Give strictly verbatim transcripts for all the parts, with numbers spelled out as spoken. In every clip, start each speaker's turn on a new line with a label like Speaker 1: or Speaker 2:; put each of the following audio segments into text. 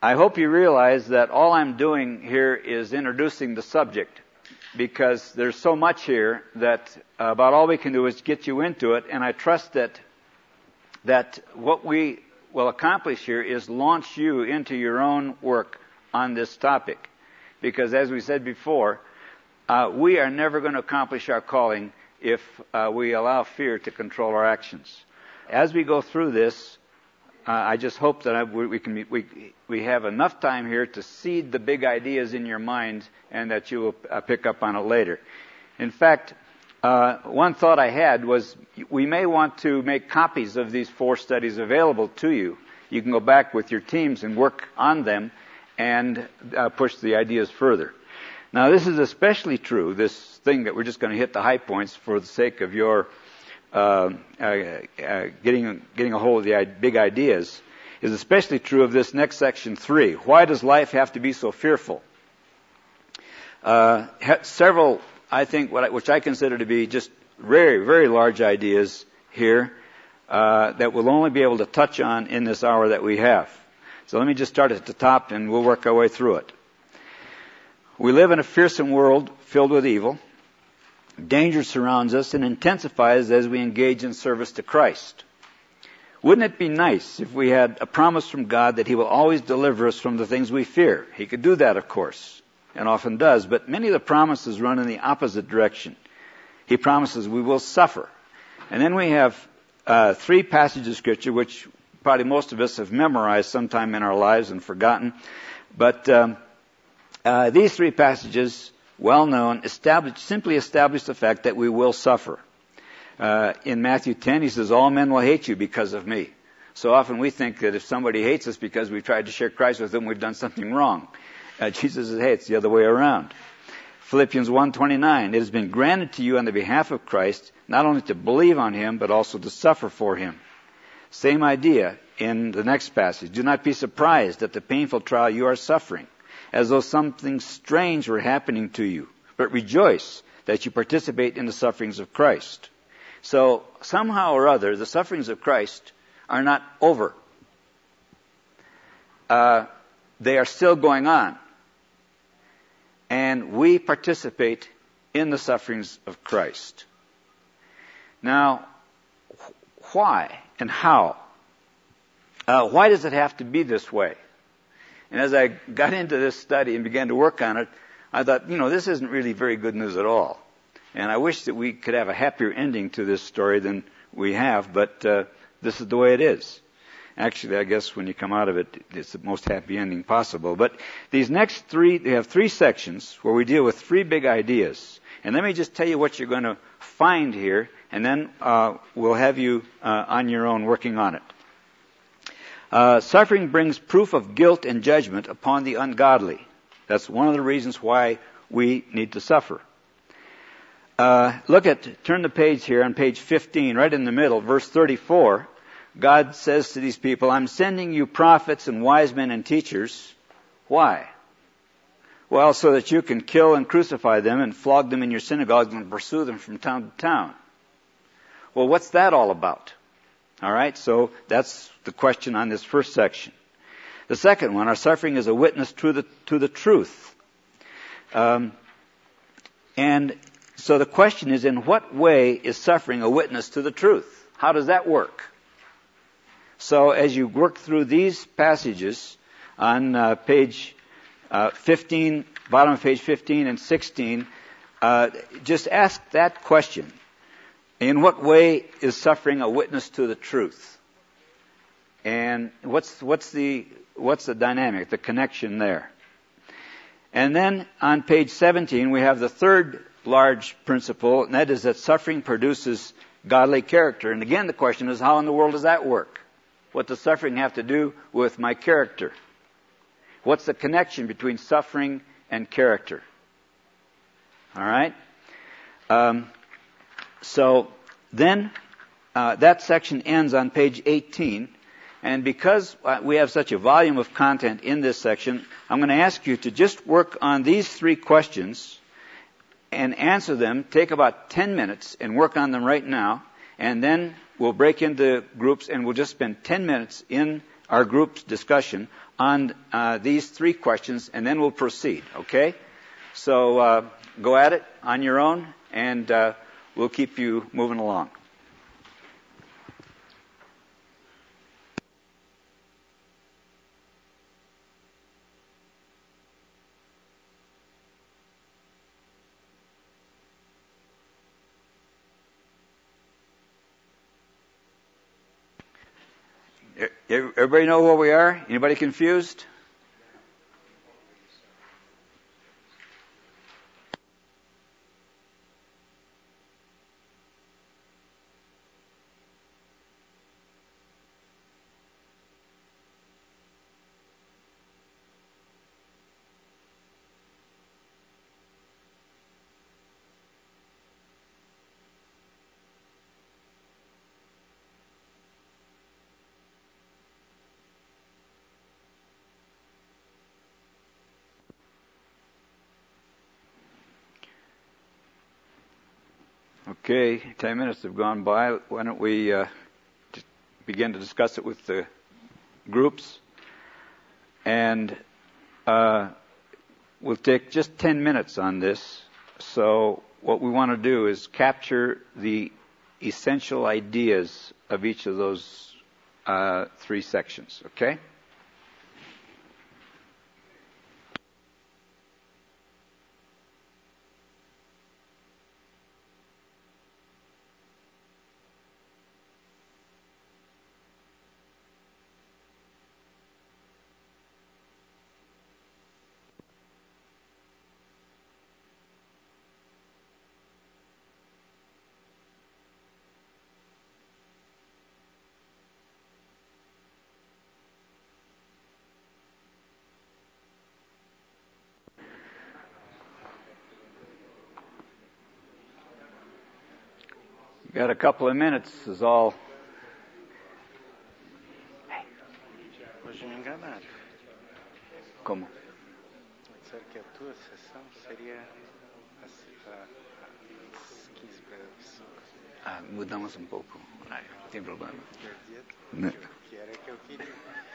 Speaker 1: I hope you realize that all I'm doing here is introducing the subject, because there's so much here that about all we can do is get you into it, and I trust that that what we will accomplish here is launch you into your own work on this topic. Because as we said before, uh, we are never going to accomplish our calling if uh, we allow fear to control our actions. As we go through this, uh, I just hope that I, we, we can we we have enough time here to seed the big ideas in your mind, and that you will uh, pick up on it later. In fact, uh, one thought I had was we may want to make copies of these four studies available to you. You can go back with your teams and work on them and uh, push the ideas further. Now, this is especially true, this thing that we're just going to hit the high points for the sake of your uh, uh, uh, getting getting a hold of the big ideas, is especially true of this next section three. Why does life have to be so fearful? Uh, several, I think, what I, which I consider to be just very, very large ideas here uh, that we'll only be able to touch on in this hour that we have. So let me just start at the top, and we'll work our way through it. We live in a fearsome world filled with evil. Danger surrounds us and intensifies as we engage in service to Christ. Wouldn't it be nice if we had a promise from God that He will always deliver us from the things we fear? He could do that, of course, and often does, but many of the promises run in the opposite direction. He promises we will suffer. And then we have uh, three passages of Scripture, which probably most of us have memorized sometime in our lives and forgotten. But um, uh, these three passages, well known, establish, simply establish the fact that we will suffer. Uh, in Matthew ten, He says, all men will hate you because of me. So often we think that if somebody hates us because we've tried to share Christ with them, we've done something wrong. Uh, Jesus says, hey, it's the other way around. Philippians one twenty-nine, it has been granted to you on the behalf of Christ, not only to believe on Him, but also to suffer for Him. Same idea in the next passage. Do not be surprised at the painful trial you are suffering, as though something strange were happening to you, but rejoice that you participate in the sufferings of Christ. So somehow or other, the sufferings of Christ are not over. Uh, they are still going on. And we participate in the sufferings of Christ. Now, why and how? Uh, why does it have to be this way? And as I got into this study and began to work on it, I thought, you know, this isn't really very good news at all. And I wish that we could have a happier ending to this story than we have, but uh, this is the way it is. Actually, I guess when you come out of it, it's the most happy ending possible. But these next three, they have three sections where we deal with three big ideas. And let me just tell you what you're going to find here, and then uh, we'll have you uh, on your own working on it. Uh, suffering brings proof of guilt and judgment upon the ungodly. That's one of the reasons why we need to suffer. Uh, look at, turn the page here on page fifteen, right in the middle, verse thirty-four. God says to these people, I'm sending you prophets and wise men and teachers. Why? Well, so that you can kill and crucify them and flog them in your synagogues and pursue them from town to town. Well, what's that all about? All right, so that's the question on this first section. The second one, our suffering is a witness to the to the truth. Um, and so the question is, in what way is suffering a witness to the truth? How does that work? So as you work through these passages on uh, page uh, fifteen, bottom of page fifteen and sixteen, uh, just ask that question. In what way is suffering a witness to the truth? And what's what's the what's the dynamic, the connection there? And then on page seventeen, we have the third large principle, and that is that suffering produces godly character. And again, the question is, how in the world does that work? What does suffering have to do with my character? What's the connection between suffering and character? All right? Um, so then uh, that section ends on page eighteen. And because we have such a volume of content in this section, I'm going to ask you to just work on these three questions and answer them. Take about ten minutes and work on them right now. And then we'll break into groups and we'll just spend ten minutes in our group's discussion on uh, these three questions, and then we'll proceed, okay? So uh, go at it on your own, and uh, we'll keep you moving along. Everybody know where we are? Anybody confused? Okay, ten minutes have gone by. Why don't we uh, begin to discuss it with the groups? And uh, we'll take just ten minutes on this. So what we want to do is capture the essential ideas of each of those uh, three sections, okay? Got a couple of minutes is all.
Speaker 2: Hoje me enganaram.
Speaker 1: Como?
Speaker 2: Disseram que a tua sessão seria às às quinze para as cinco.
Speaker 1: Ah, mudamos um pouco. Não tem problema.
Speaker 2: Não. Que era que eu queria.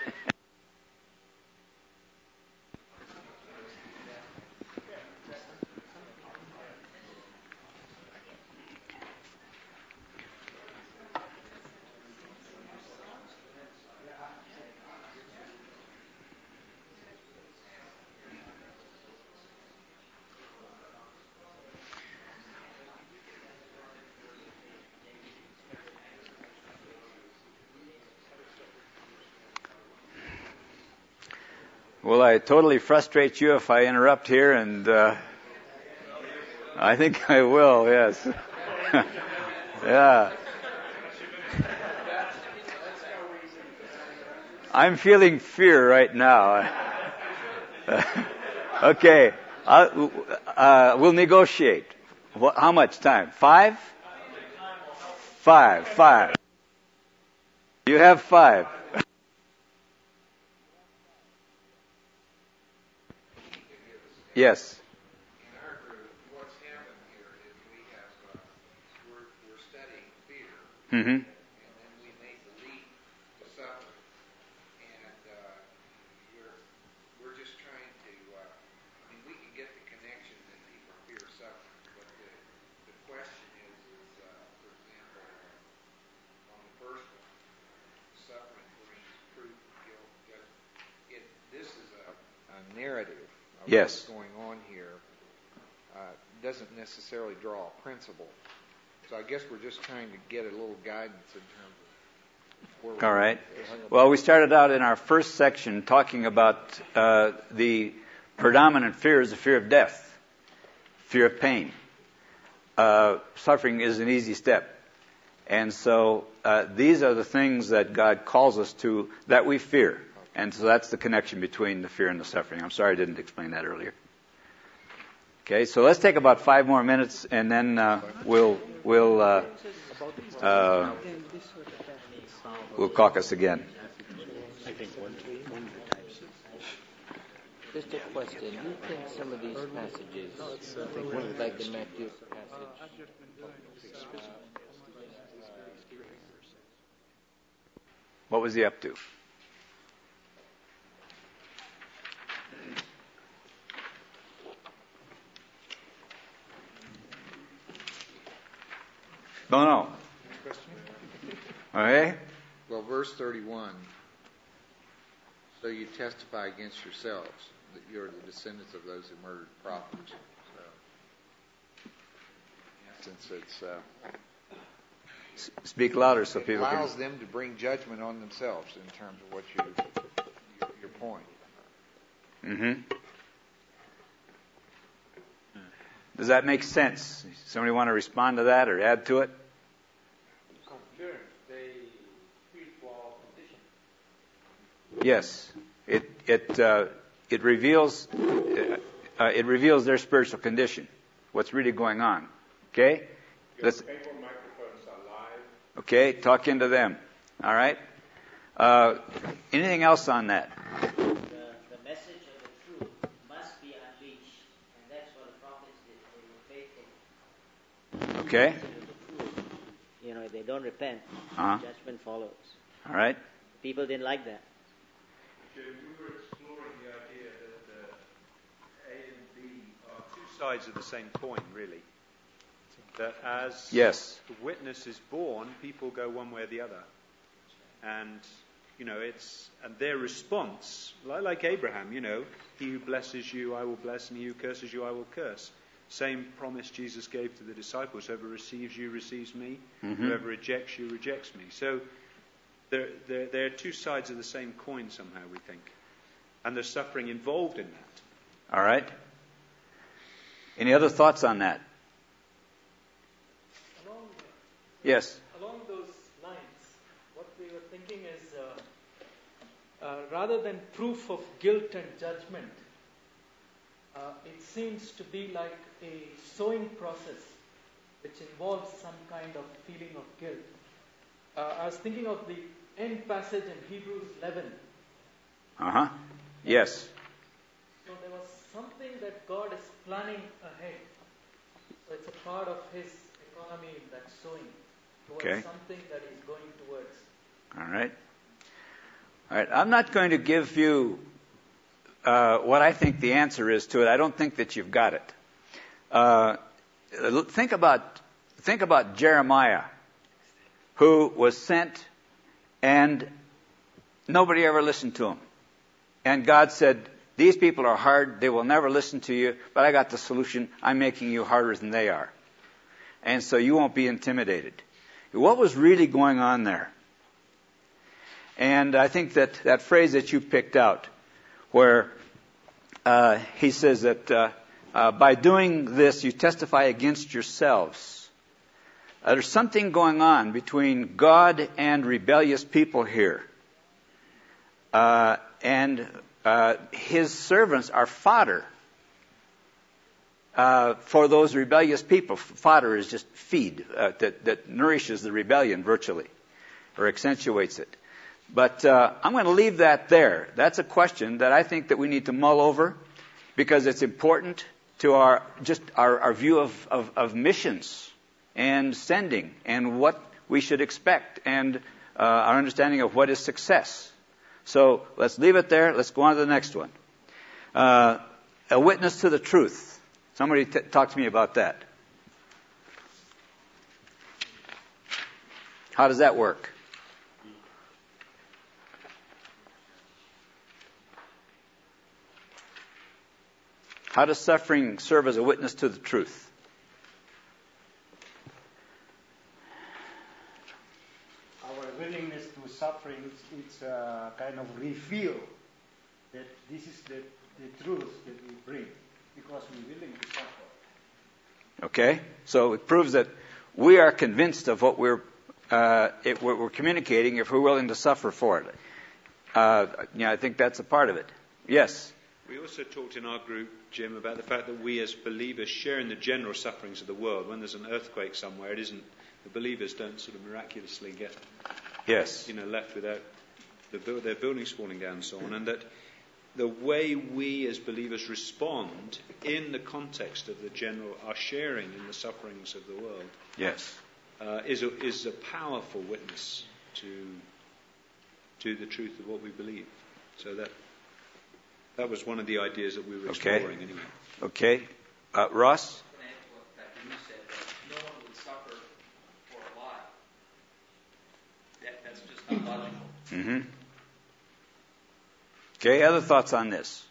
Speaker 1: Will I totally frustrate you if I interrupt here? And uh, I think I will, yes. Yeah. I'm feeling fear right now. Okay. I'll, uh, we'll negotiate. What, how much time? Five? Five. Five. You have five. Yes.
Speaker 3: In our group, what's happened here is we have, uh, we're, we're studying fear,
Speaker 1: Mm-hmm.
Speaker 3: and then we made the leap to suffering, and uh, we're we're just trying to. Uh, I mean, we can get the connection that people fear suffering, but the the question is, is uh, for example, uh, on the first one, suffering brings proof of guilt, judgment. It this is a, a narrative.
Speaker 1: Yes.
Speaker 3: What's going on here uh, doesn't necessarily draw a principle. So I guess we're just trying to get a little guidance in terms of where we're
Speaker 1: All right.
Speaker 3: going.
Speaker 1: Well, we started out in our first section talking about uh, the predominant fear is the fear of death, fear of pain. Uh, suffering is an easy step. And so uh, these are the things that God calls us to that we fear. And so that's the connection between the fear and the suffering. I'm sorry I didn't explain that earlier. Okay, so let's take about five more minutes, and then uh, we'll we'll uh, uh, we'll caucus again.
Speaker 2: I think one one types.
Speaker 4: Just a question. Do you think some of these passages, like the Matthew passage,
Speaker 1: What was he up to? Don't know. Okay?
Speaker 3: Well, verse thirty-one. So you testify against yourselves that you're the descendants of those who murdered prophets. So, in essence, it's uh,
Speaker 1: S- Speak louder so
Speaker 3: it
Speaker 1: people can.
Speaker 3: allows them to bring judgment on themselves in terms of what you your, your point.
Speaker 1: Mm-hmm. Does that make sense? Somebody want to respond to that or add to it? Yes, it it uh, it reveals uh, it reveals their spiritual condition, what's really going on. Okay, let's. Okay, talk into them. All right. Uh, anything else on that?
Speaker 5: The, the message of the truth must be unleashed, and that's what the prophets did. They were faithful.
Speaker 1: Okay.
Speaker 5: You know, if they don't repent,
Speaker 1: Uh-huh.
Speaker 5: judgment follows.
Speaker 1: All right.
Speaker 5: People didn't like that.
Speaker 6: We were exploring the idea that uh, A and B are two sides of the same coin, really. That as
Speaker 1: Yes.
Speaker 6: the witness is born, people go one way or the other. And, you know, it's, and their response, like, like Abraham, you know, he who blesses you, I will bless, and he who curses you, I will curse. Same promise Jesus gave to the disciples. Whoever receives you, receives me.
Speaker 1: Mm-hmm.
Speaker 6: Whoever rejects you, rejects me. So, They're, they're, they're two sides of the same coin somehow, we think. And there's suffering involved in that.
Speaker 1: All right. Any other thoughts on that?
Speaker 7: Along,
Speaker 1: Yes.
Speaker 7: along those lines, what we were thinking is uh, uh, rather than proof of guilt and judgment, uh, it seems to be like a sowing process which involves some kind of feeling of guilt. Uh, I was thinking of the end passage in Hebrews eleven.
Speaker 1: Uh-huh. Yes.
Speaker 7: So there was something that God is planning ahead. So it's a part of His economy, that sowing towards
Speaker 1: Okay.
Speaker 7: something that He's going towards.
Speaker 1: All right. All right. I'm not going to give you uh, what I think the answer is to it. I don't think that you've got it. Uh, think about think about Jeremiah, who was sent, and nobody ever listened to him. And God said, these people are hard, they will never listen to you, but I got the solution. I'm making you harder than they are. And so you won't be intimidated. What was really going on there? And I think that that phrase that you picked out, where uh, he says that uh, uh, by doing this, you testify against yourselves. Uh, there's something going on between God and rebellious people here. Uh, and uh, his servants are fodder uh, for those rebellious people. Fodder is just feed uh, that, that nourishes the rebellion virtually, or accentuates it. But uh, I'm going to leave that there. That's a question that I think that we need to mull over, because it's important to our just our, our view of, of, of missions and sending, and what we should expect, and uh, our understanding of what is success. So let's leave it there. Let's go on to the next one. Uh, a witness to the truth. Somebody t- talk to me about that. How does that work? How does suffering serve as a witness to the truth?
Speaker 8: Our willingness to suffering, it's, it's uh, kind of reveal that this is the, the truth that we bring, because we're willing to suffer.
Speaker 1: Okay? So it proves that we are convinced of what we're, uh, it, what we're communicating if we're willing to suffer for it. Uh, yeah, I think that's a part of it. Yes?
Speaker 6: We also talked in our group, Jim, about the fact that we as believers share in the general sufferings of the world. When there's an earthquake somewhere, it isn't, the believers don't sort of miraculously get,
Speaker 1: Yes.
Speaker 6: you know, left without the, their buildings falling down and so on. And that the way we as believers respond in the context of the general, our sharing in the sufferings of the world,
Speaker 1: Yes.
Speaker 6: uh, is, a, is a powerful witness to, to the truth of what we believe. So that that was one of the ideas that we were
Speaker 1: Okay.
Speaker 6: exploring anyway.
Speaker 1: Okay. Uh, Ross?
Speaker 9: Can I add to what Pastor Lee said, that no one would suffer for logical.
Speaker 1: Mm-hmm. Okay, other thoughts on this?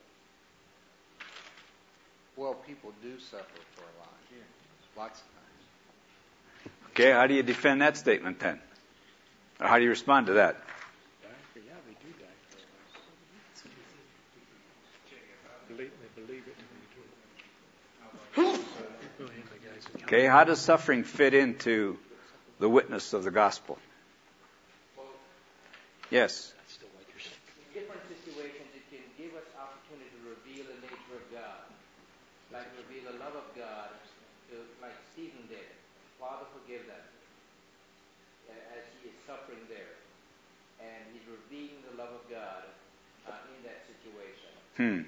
Speaker 3: Well, people do suffer for a lot. Lots of times.
Speaker 1: Okay, how do you defend that statement then? Or how do you respond to that? Okay, how does suffering fit into the witness of the gospel? Yes.
Speaker 4: In different situations, it can give us opportunity to reveal the nature of God, like reveal the love of God, to, like Stephen did. Father, forgive them, as he is suffering there, and he's revealing the love of God uh, in that situation.
Speaker 1: Hmm.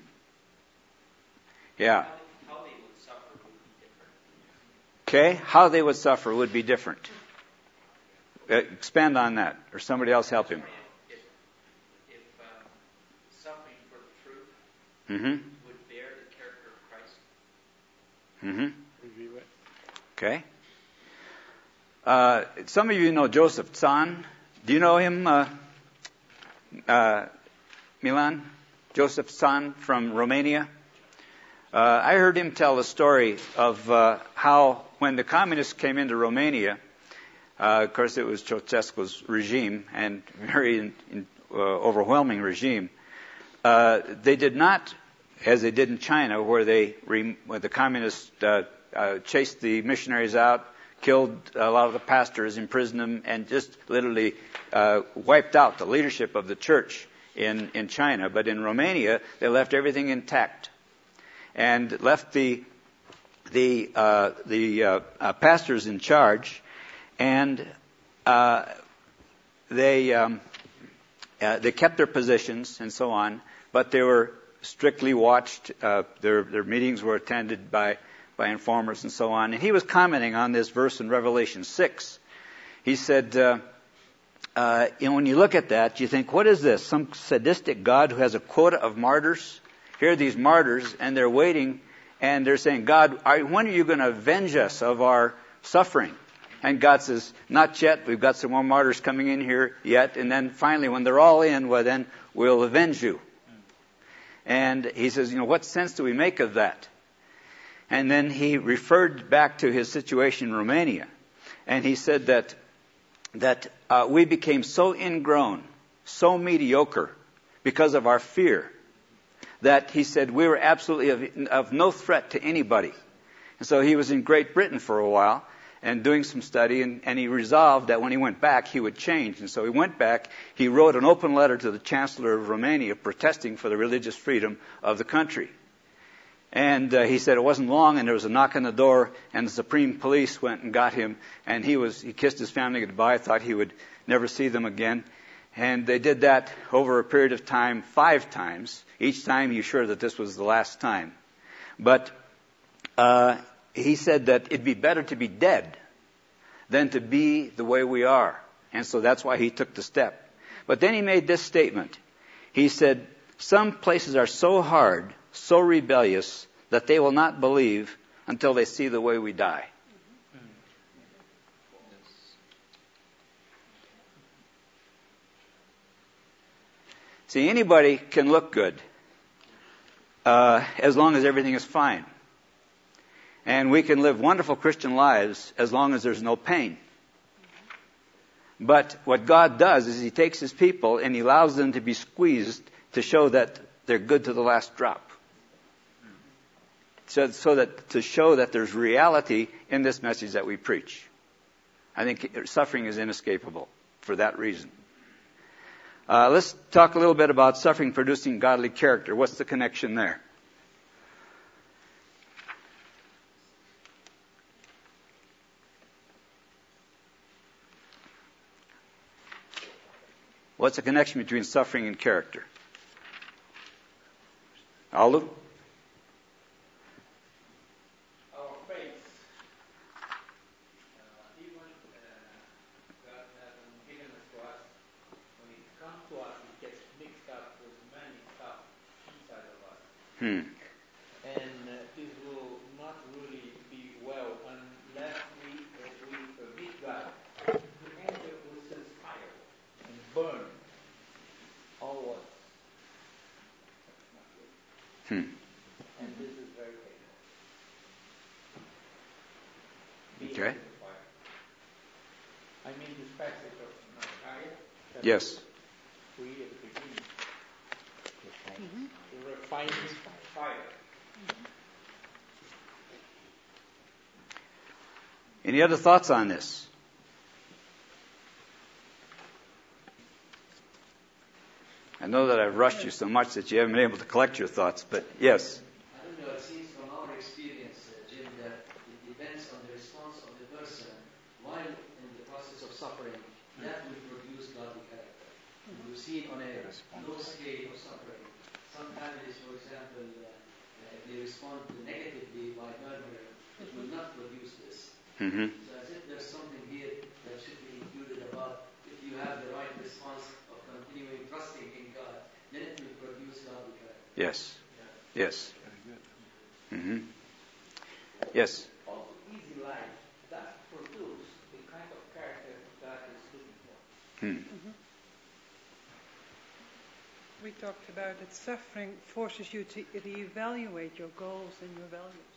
Speaker 1: Yeah.
Speaker 9: How they would suffer would be different.
Speaker 1: Okay, how they would suffer would be different. Uh, expand on that, or somebody else help him.
Speaker 9: If, if um, suffering for the truth
Speaker 1: Mm-hmm.
Speaker 9: would bear the character of Christ.
Speaker 1: Mm-hmm. Okay. Uh, some of you know Joseph Tsan. Do you know him, uh, uh, Milan? Joseph Tsan from Romania. Uh, I heard him tell a story of uh, how when the communists came into Romania, uh, of course it was Ceausescu's regime and very in, in, uh, overwhelming regime, uh, they did not, as they did in China, where they re, where the communists uh, uh, chased the missionaries out, killed a lot of the pastors, imprisoned them, and just literally uh, wiped out the leadership of the church in, in China. But in Romania, they left everything intact and left the the uh, the uh, uh, pastors in charge, and uh, they um, uh, they kept their positions and so on, but they were strictly watched. Uh, their their meetings were attended by by informers and so on. And he was commenting on this verse in Revelation six. He said, uh, uh, you know, when you look at that, you think, what is this? Some sadistic God who has a quota of martyrs? Here are these martyrs, and they're waiting, and they're saying, God, are, when are you going to avenge us of our suffering? And God says, not yet. We've got some more martyrs coming in here yet. And then finally, when they're all in, well, then we'll avenge you. And he says, you know, what sense do we make of that? And then he referred back to his situation in Romania. And he said that that uh, we became so ingrown, so mediocre because of our fear, that he said we were absolutely of, of no threat to anybody. And so he was in Great Britain for a while and doing some study, and, and he resolved that when he went back, he would change. And so he went back, he wrote an open letter to the Chancellor of Romania protesting for the religious freedom of the country. And uh, he said it wasn't long, and there was a knock on the door, and the Supreme Police went and got him, and he was he kissed his family goodbye, thought he would never see them again. And they did that over a period of time, five times. Each time he was sure that this was the last time. But uh, he said that it'd be better to be dead than to be the way we are. And so that's why he took the step. But then he made this statement. He said, some places are so hard, so rebellious, that they will not believe until they see the way we die. See, anybody can look good uh, as long as everything is fine. And we can live wonderful Christian lives as long as there's no pain. But what God does is He takes His people and He allows them to be squeezed to show that they're good to the last drop. So, so that to show that there's reality in this message that we preach. I think suffering is inescapable for that reason. Uh, let's talk a little bit about suffering producing godly character. What's the connection there? What's the connection between suffering and character? Aldo?
Speaker 7: Our faith, uh, even uh, God hasn't given it to us, when it comes to us, it gets mixed up with many stuff inside of us.
Speaker 1: Hmm.
Speaker 7: And uh, this will not really be well unless we, as we uh, meet God, to enter with His fire and
Speaker 1: Hmm.
Speaker 7: And this is very painful.
Speaker 1: Okay.
Speaker 7: I mean this passage of Messiah.
Speaker 1: Yes.
Speaker 7: We at the beginning. Mm-hmm. The refining fire. Mm-hmm.
Speaker 1: Any other thoughts on this? I know that I've rushed you so much that you haven't been able to collect your thoughts, but yes.
Speaker 10: I don't know, it seems from our experience, uh, Jim, that it depends on the response of the person while in the process of suffering. That will produce godly character. Mm-hmm. You see it on a low scale of suffering. Some families, for example, uh, uh, if they respond negatively by murmuring, it will not produce this.
Speaker 1: Mm-hmm.
Speaker 10: So as if there's something here that should be included about if you have the right response of continuing trusting in God, then it will produce godly character.
Speaker 1: Yes. Yeah. Yes. Mm-hmm. Yes.
Speaker 4: Also, easy life does produce the kind of character God is looking for.
Speaker 1: Hmm.
Speaker 11: Mm-hmm. We talked about that suffering forces you to reevaluate your goals and your values.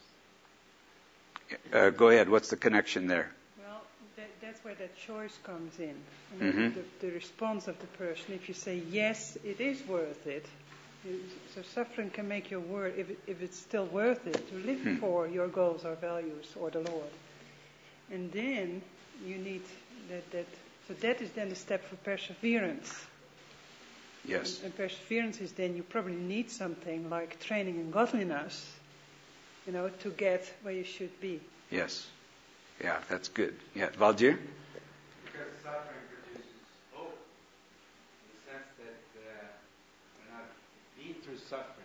Speaker 1: Uh, go ahead. What's the connection there?
Speaker 11: Well, that, that's where that choice comes in. You know,
Speaker 1: Mm-hmm.
Speaker 11: the, the response of the person. If you say, yes, it is worth it. You, so suffering can make your word, if, it, if it's still worth it, to live
Speaker 1: Hmm.
Speaker 11: for your goals or values or the Lord. And then you need that, that so that is then the step for perseverance.
Speaker 1: Yes.
Speaker 11: And, and perseverance is then you probably need something like training in godliness, you know, to get where you should be.
Speaker 1: Yes. Yeah, that's good. Yeah, Valdir?
Speaker 12: Because suffering produces hope, in the sense that uh, when I've been through suffering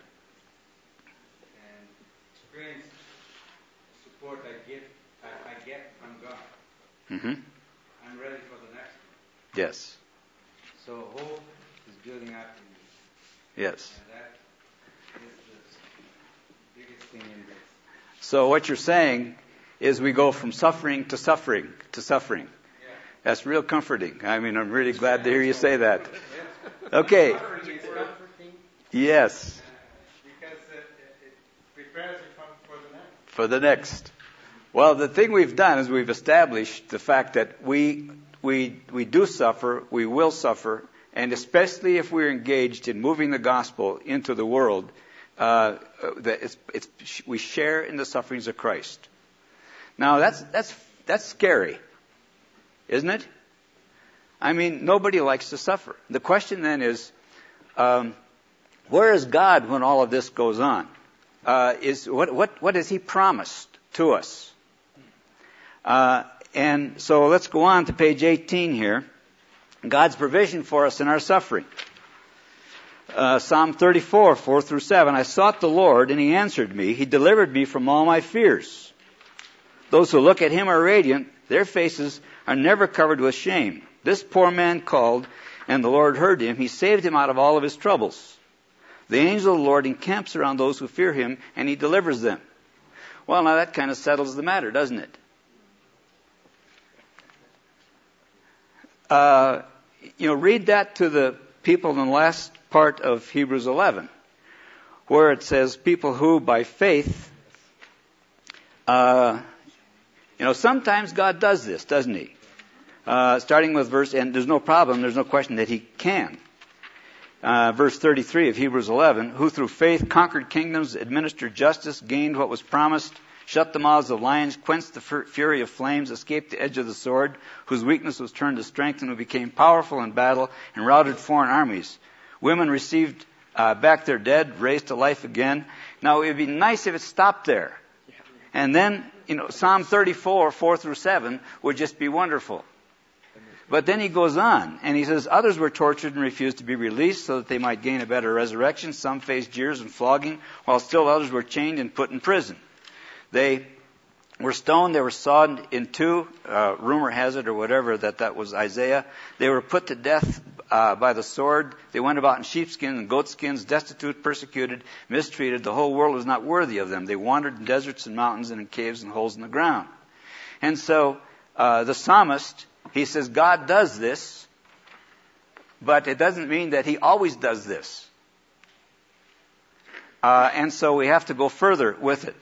Speaker 12: and experienced the support I get, I, I get from God,
Speaker 1: Mm-hmm.
Speaker 12: I'm ready for the next one.
Speaker 1: Yes.
Speaker 12: So hope is building up in me.
Speaker 1: Yes.
Speaker 12: And that is the biggest thing in this.
Speaker 1: So what you're saying is we go from suffering to suffering to suffering.
Speaker 12: Yeah.
Speaker 1: That's real comforting. I mean, I'm really glad to hear you say that. Okay.
Speaker 12: Suffering is comforting.
Speaker 1: Yes.
Speaker 12: Because it, it, it prepares you for the next.
Speaker 1: For the next. Well, the thing we've done is we've established the fact that we we we do suffer, we will suffer, and especially if we're engaged in moving the gospel into the world, uh, that it's, it's, we share in the sufferings of Christ. Now that's that's that's scary, isn't it? I mean, nobody likes to suffer. The question then is, um, where is God when all of this goes on? Uh, is what what what has He promised to us? Uh, and so let's go on to page eighteen here. God's provision for us in our suffering. Uh, Psalm thirty-four, four through seven. I sought the Lord, and He answered me. He delivered me from all my fears. Those who look at Him are radiant. Their faces are never covered with shame. This poor man called, and the Lord heard him. He saved him out of all of his troubles. The angel of the Lord encamps around those who fear Him, and He delivers them. Well, now that kind of settles the matter, doesn't it? Uh, you know, read that to the people in the last part of Hebrews eleven, where it says, people who by faith, uh, you know, sometimes God does this, doesn't He? Uh, starting with verse, and there's no problem, there's no question that He can. Uh, verse thirty-three of Hebrews eleven, who through faith conquered kingdoms, administered justice, gained what was promised, shut the mouths of lions, quenched the fury of flames, escaped the edge of the sword, whose weakness was turned to strength, and who became powerful in battle and routed foreign armies. Women received uh, back their dead, raised to life again. Now, it would be nice if it stopped there. And then, you know, Psalm thirty-four, four through seven would just be wonderful. But then he goes on, and he says, others were tortured and refused to be released so that they might gain a better resurrection. Some faced jeers and flogging, while still others were chained and put in prison. They were stoned, they were sawed in two, uh, rumor has it or whatever that that was Isaiah. They were put to death uh, by the sword. They went about in sheepskins and goatskins, destitute, persecuted, mistreated. The whole world was not worthy of them. They wandered in deserts and mountains and in caves and holes in the ground. And so uh, the psalmist, he says, God does this, but it doesn't mean that He always does this. Uh, and so we have to go further with it.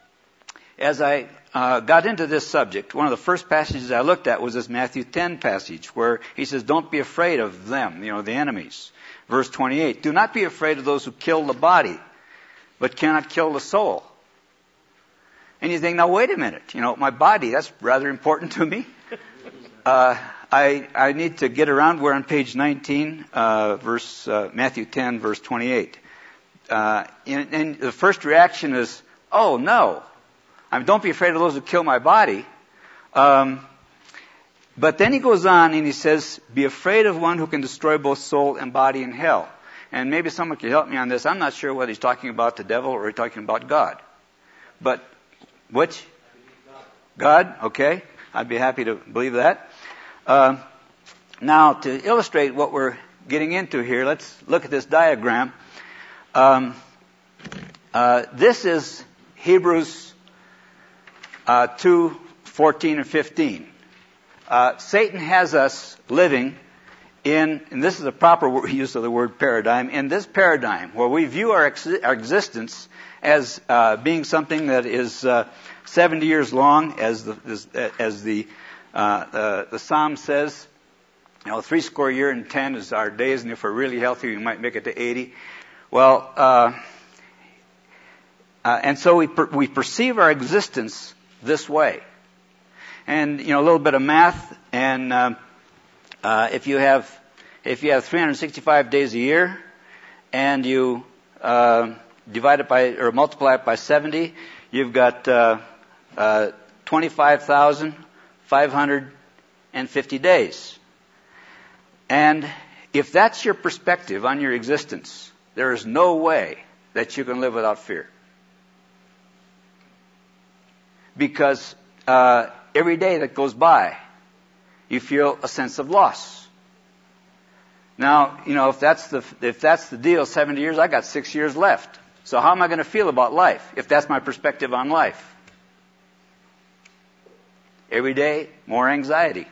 Speaker 1: As I uh, got into this subject, one of the first passages I looked at was this Matthew ten passage, where he says, don't be afraid of them, you know, the enemies. Verse twenty-eight, do not be afraid of those who kill the body, but cannot kill the soul. And you think, now wait a minute, you know, my body, that's rather important to me. Uh, I, I need to get around, we're on page nineteen, uh, verse, uh, Matthew ten, verse twenty-eight. Uh, and, and the first reaction is, oh no, I mean, don't be afraid of those who kill my body. Um, but then he goes on and he says, be afraid of one who can destroy both soul and body in hell. And maybe someone can help me on this. I'm not sure whether he's talking about the devil or he's talking about God. But which? God, okay. I'd be happy to believe that. Uh, now, to illustrate what we're getting into here, let's look at this diagram. Um, uh, this is Hebrews uh, two, fourteen and fifteen. Uh, Satan has us living in, and this is a proper use of the word paradigm, in this paradigm where we view our, ex- our existence as uh, being something that is uh, seventy years long, as the as, as the uh, uh, the Psalm says. You know, three score year and ten is our days, and if we're really healthy, we might make it to eighty. Well, uh, uh, and so we per- we perceive our existence this way. And you know, a little bit of math, and uh, uh, if you have if you have three hundred sixty-five days a year, and you uh, divide it by or multiply it by seventy, you've got uh, uh, twenty-five thousand five hundred fifty days. And if that's your perspective on your existence, there is no way that you can live without fear. Because uh, every day that goes by, you feel a sense of loss. Now, you know, if that's the if that's the deal, seventy years, I got six years left. So how am I going to feel about life if that's my perspective on life? Every day, more anxiety.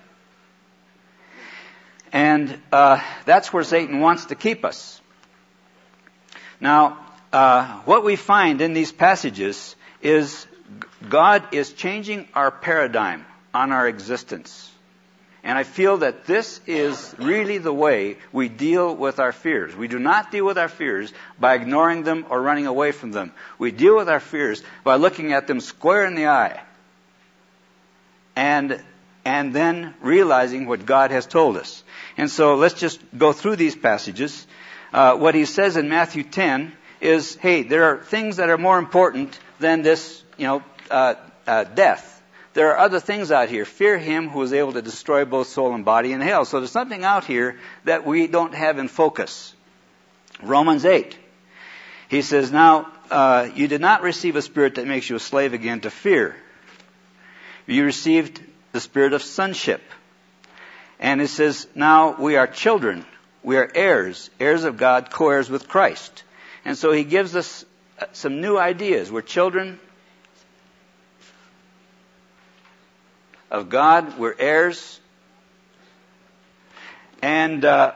Speaker 1: And uh, that's where Satan wants to keep us. Now, uh, what we find in these passages is God is changing our paradigm on our existence. And I feel that this is really the way we deal with our fears. We do not deal with our fears by ignoring them or running away from them. We deal with our fears by looking at them square in the eye. And and then realizing what God has told us. And so let's just go through these passages. Uh, what he says in Matthew ten is, hey, there are things that are more important than this, you know, uh, uh, death. There are other things out here. Fear him who is able to destroy both soul and body in hell. So there's something out here that we don't have in focus. Romans eight. He says, now, uh, you did not receive a spirit that makes you a slave again to fear. You received the spirit of sonship. And it says, now we are children. We are heirs, heirs of God, co-heirs with Christ. And so he gives us some new ideas. We're children of God. We're heirs. And uh,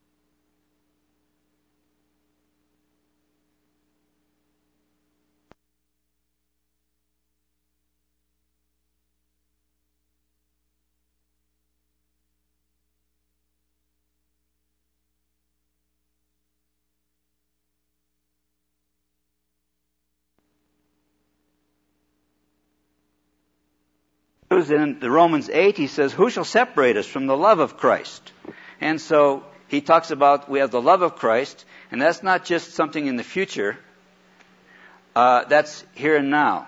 Speaker 1: in the Romans eight, he says, who shall separate us from the love of Christ? And so he talks about we have the love of Christ, and that's not just something in the future. Uh, that's here and now.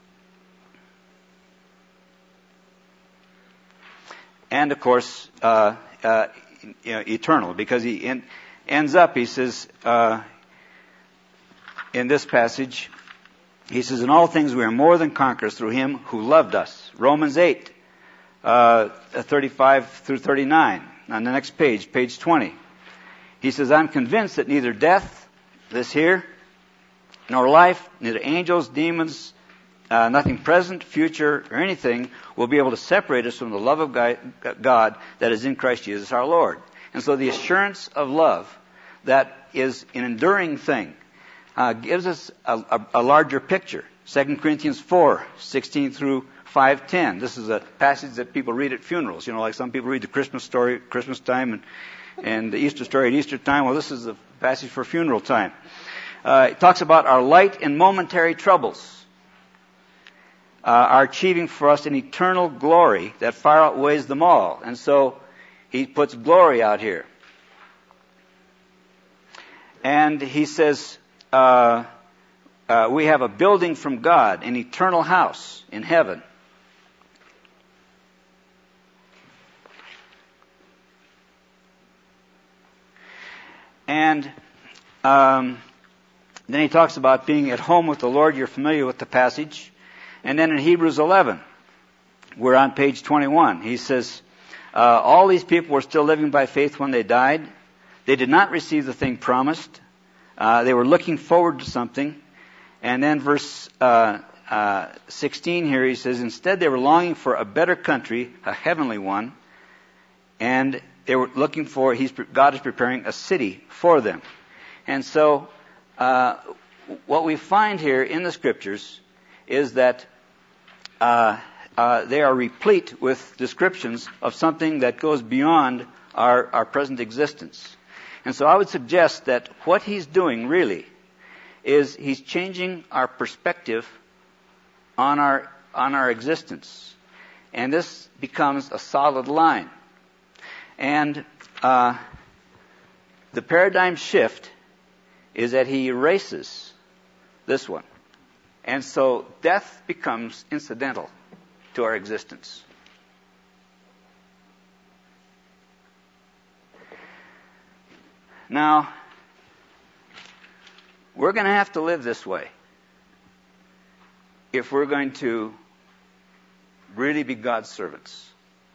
Speaker 1: And of course, uh, uh, you know, eternal, because he en- ends up, he says, uh, in this passage, he says, in all things we are more than conquerors through him who loved us. Romans eight, uh, thirty-five through thirty-nine. On the next page, page twenty. He says, I'm convinced that neither death, this here, nor life, neither angels, demons, uh, nothing present, future, or anything will be able to separate us from the love of God that is in Christ Jesus our Lord. And so the assurance of love that is an enduring thing, uh, gives us a, a, a larger picture. Second Corinthians four, sixteen through five ten. This is a passage that people read at funerals. You know, like some people read the Christmas story at Christmas time and, and the Easter story at Easter time. Well, this is a passage for funeral time. Uh, it talks about our light and momentary troubles uh, are achieving for us an eternal glory that far outweighs them all. And so he puts glory out here. And he says, uh, uh, we have a building from God, an eternal house in heaven. And um, then he talks about being at home with the Lord. You're familiar with the passage. And then in Hebrews eleven, we're on page twenty-one. He says, uh, all these people were still living by faith when they died. They did not receive the thing promised. Uh, they were looking forward to something. And then verse uh, uh, sixteen here, he says, instead they were longing for a better country, a heavenly one. And they were looking for, he's, God is preparing a city for them. And so uh, what we find here in the Scriptures is that uh, uh, they are replete with descriptions of something that goes beyond our, our present existence. And so I would suggest that what he's doing really is he's changing our perspective on our on our existence. And this becomes a solid line. And uh, the paradigm shift is that he erases this one. And so death becomes incidental to our existence. Now, we're going to have to live this way if we're going to really be God's servants.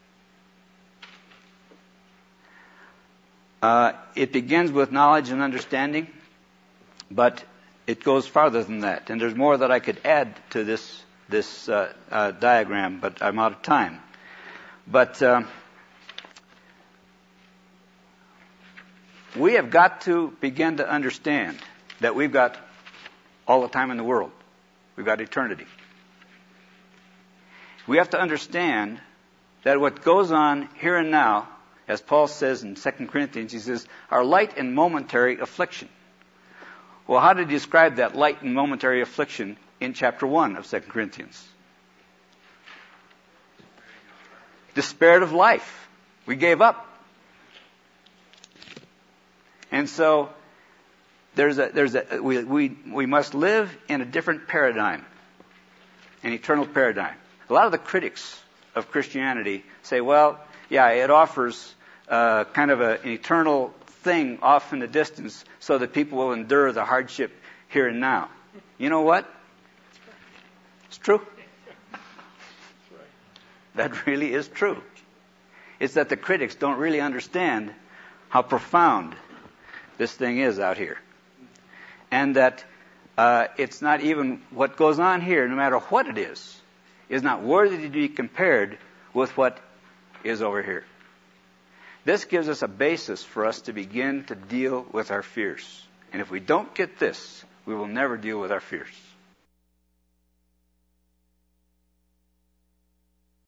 Speaker 1: Uh, it begins with knowledge and understanding, but it goes farther than that. And there's more that I could add to this this uh, uh, diagram, but I'm out of time. But uh, we have got to begin to understand that we've got all the time in the world. We've got eternity. We have to understand that what goes on here and now, as Paul says in Second Corinthians, he says, are light and momentary affliction. Well, how did he describe that light and momentary affliction in chapter one of Second Corinthians? Despaired of life. We gave up. And so there's a there's a we we we must live in a different paradigm, an eternal paradigm. A lot of the critics of Christianity say, well, yeah, it offers uh, kind of a, an eternal thing off in the distance so that people will endure the hardship here and now. You know what? It's true. That really is true. It's that the critics don't really understand how profound this thing is out here. And that uh, it's not even what goes on here, no matter what it is, is not worthy to be compared with what is over here. This gives us a basis for us to begin to deal with our fears. And if we don't get this, we will never deal with our fears.